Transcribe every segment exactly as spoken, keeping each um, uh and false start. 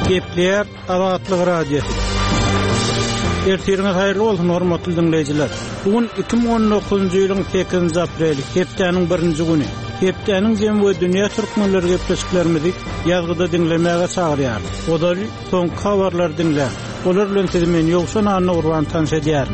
Gepler Azatlyk radiosu. Ertiriniz hayırlı olsun hormatly dinleyijiler. Bugün iki bin on dokuzuncu ýylyň sekizinji apreli, hepdeniň birinji güni. Hepdeniň jem we dünýä türkmenleri gepleşiklerimizi ýazgyda dinlemäge çagyrýar. Odaly soň habarlar dinler. Olar bilen sizi men ýoksa anna urwan tanşedýär.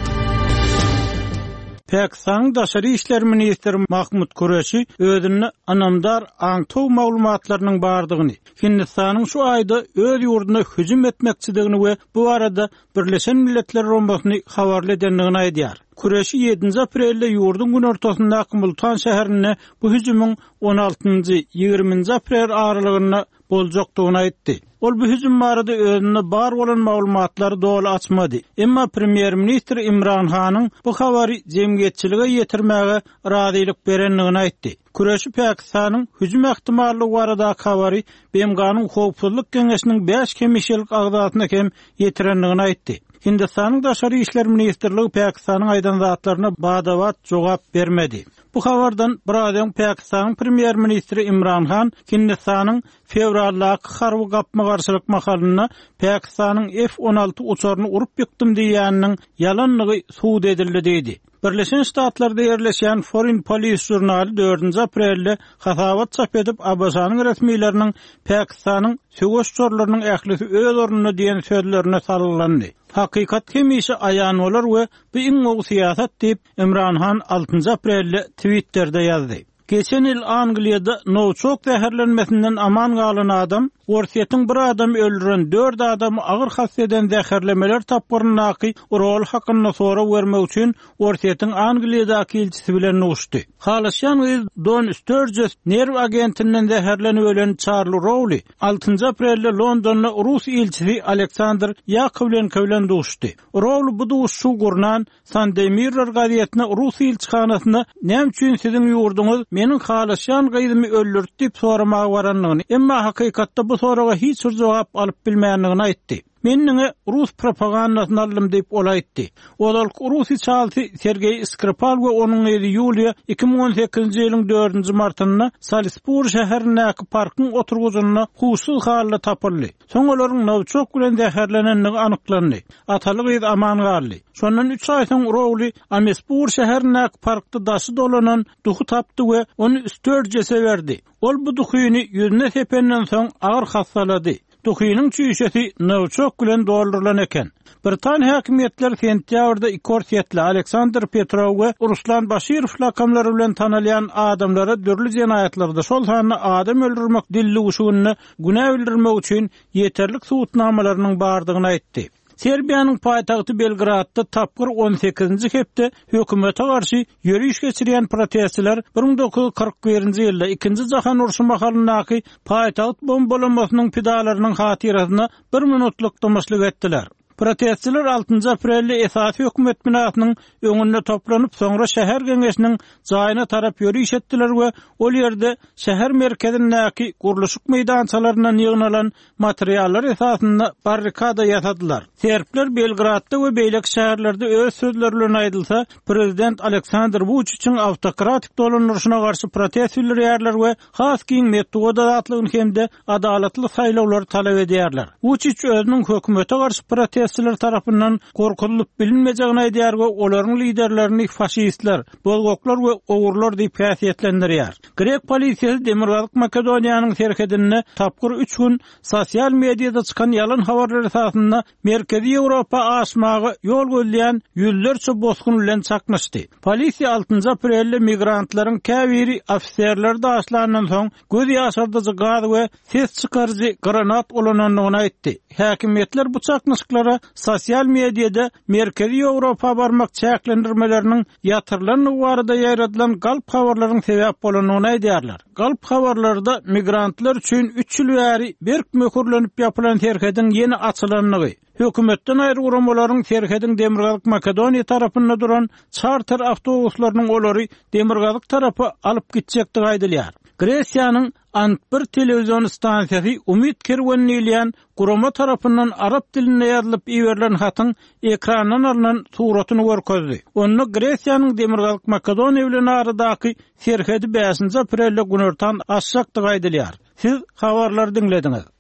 Pakistan Daşary işler ministri Mahmud Qureshi özüni anamdar aňtow maglumatlarynyň bardygyny, Hindistanyň şu aýda öz ýurduna hüjüm etmekçidigini we bu arada Birleşen Milletler Rombasny habarly edenligini aýdýar. Qureshi ýedinji aprelde ýurdun gün ortasyndaky Multan şäherine bu hüjümüň on altynjy ýygrimiňji aprel aralygyna boljakdygyny aýtdy. Ol bu hüjüm barada özüne bar bolan maglumatlary dogry açmady. Emma Premier Ministr Imran Hanyň bu habary jemgyýetçilige ýetirmäge razylyk berenligini aýtdy. Qureshi Pakistanyň hüjüm ähtimallygy barada habary B M G'nyň Howpsuzlyk Geňeşiniň beş kemişlik agdatyna hem ýetirenligini aýtdy. Hindistanyň Daşary işler ministrligi Pakistanyň aýdan zatlaryna badawat jogap bermedi. Bu habardan birazdan Pakistanyň Premier Ministri Imran Han Hindistanyň fevraldaky harby gapma garşylyk makalyna Pakistanyň F on alty uçaryny urup ýykdym diýäniniň ýalanlygy suwd edildi diýdi. Birleşen Ştatlarda ýerleşen Foreign Policy jurnaly dördünji aprelde hasabat çap edip Abbasanyň resmiýetleriniň Pakistanyň söwüş çorlarynyň ählisi öz ornuny diýen sözlerine sallandy. Hakykat kemişi aýan bolar we bu iň oňy siýasat diýip Imran Han altynjy aprelde Twitter'de ýazdy. Geçen ýyl Angliýada nowçok zäherlenmesinden aman galan adam, Worsiýetiň bir adam öldüren dört adamy agyr hasseden zäherlemeler tapgyrynaky rol hakyna sora bermek üçin Worsiýetiň Angliýadaky elçisi bilen uçdy. Halaşan Don Sturges nerw agentinden zäherlenip ölen Charles Rowley altynjy aprelde Londonda Rus elçisi Alexander Yakovlenko bilen uçdy. Rowley bu duşu gurnan Sunday Mirror gazetine Rus elçixanasyna "Näme üçin siziň ýurduňyz meniň halaşan gyzymy öldürdi" diýip soramagy baranlygyny, emma hakykatda bu soraga hiç jogap alyp bilmeýänligini aýtdy. Meniňe Rus propagandasyny aldım diýip ol aýtdy. Olal Rus çalty Sergey Skripal we onuň ýeri Yuliya iki bin on sekizinji ýylyň dördünji martyna Salisbury şäherindäki parkyň oturguzyna husuk halda tapyldy. Soň olaryň nowçok bilen zäherlenenligi anyklandy. Atalyk ýyl aman galdy. Şondan üç aý soň Rowley Amesbury şäherindäki parkda daşy dolanan duhu tapdy we onu Sturges'e berdi. Ol bu duhyny ýüzüne sependen soň agyr hassalady. Duhynyň çüýşesi nowçok bilen doldurulan eken. Britaniýa häkimetleri sentýabrda Ikorsiyetli Aleksandr Petrov we Ruslan Başirov lakamlary bilen tanalýan adamlara dürli jenaýatlarda şol sany adam öldürmek dilli uşugyny günä bildirmek üçin ýeterlik suwutnamalarynyň bardygyny aýtdy. Serbiýanyň paýtagty Belgradda tapgyr on sekizinji hepde hökümete garşy ýürüýüş geçirýän protestçiler bir bin dokuz yüz kırk birinji ýylda ikinji jahan uruşy mahalyndaky paýtagat bombalamasynyň pidalarynyň hatirasyna bir minutlyk tamaşlyk etdiler. Protestçiler altynjy aprelde esasy hökümet binasynyň öňünde toplanyp soňra şäher geňeşiniň jaýyna tarap ýürüýüş etdiler we ol ýerde şäher merkezindäki gurulşyk meýdançalaryndan ýygnalan materiallar esasynda barrikada ýasadylar. Serbler Belgradda we beýlek şäherlerde öz sözleri bilen aýdylsa, prezident Aleksandr Vučićiň awtokratik dolanýaryna garşy protest bildirýärler we has giň metodatlygyny hemde adalatly saýlawlar talap edýärler. Vučić özüniň hökümete garşy protest Protestçiler tarapyndan korkulup bilinmejegini aýdýar we olaryň liderlerini faşistler, bolgoklar we owurlar diýip häsiýetlendirýär. Grek polisiýasy Demirgazyk Makedoniýanyň serhedine tapgyr üç gün sosial mediada çykan ýalan habarlar esasynda Merkezi Ýewropa aşmagy ýol gözleýän ýüzlerçe bosgun bilen çaknaşdy. Polisiýa altynjy aprelde migrantlaryň käbiri ofisiýerler daşlaryndan soň göz ýaşardyjy gaz we ses çykarjy granat ulananlygyny aýtdy. Häkimetler bu çaknaşyklara sosial mediada Merkezi Ýewropa barmak çäklendirmeleriniň ýatyrlanyny barada ýaradylan galp habarlaryň sebäp bolanyny aýdýarlar. Galp habarlarda migrantlar üçin üç ýyl bäri berk möhürlenip ýapylan terhedin ýeni açylanlygy, hökümetden aýrılmalaryň terhedin Demirgazyk Makedoniýa tarapynda duran charter awtobuslarynyň olary Demirgazyk tarapy alyp gitjekdigi aýdylýar. Gresiýanyň Antbir telewizyon stansiýasy Umid Kerwenilýän Gurama tarapyndan arap diline ýazylyp iwerilen hatyň ekrandan alynan suratyny görkezdi. Onu Gresiýanyň Demirgazyk Makedoniýa bilen aradaky serhedi beşinji aprelde günörtan aşjakdygy aýdylýar. Siz habarlar dinlediňiz.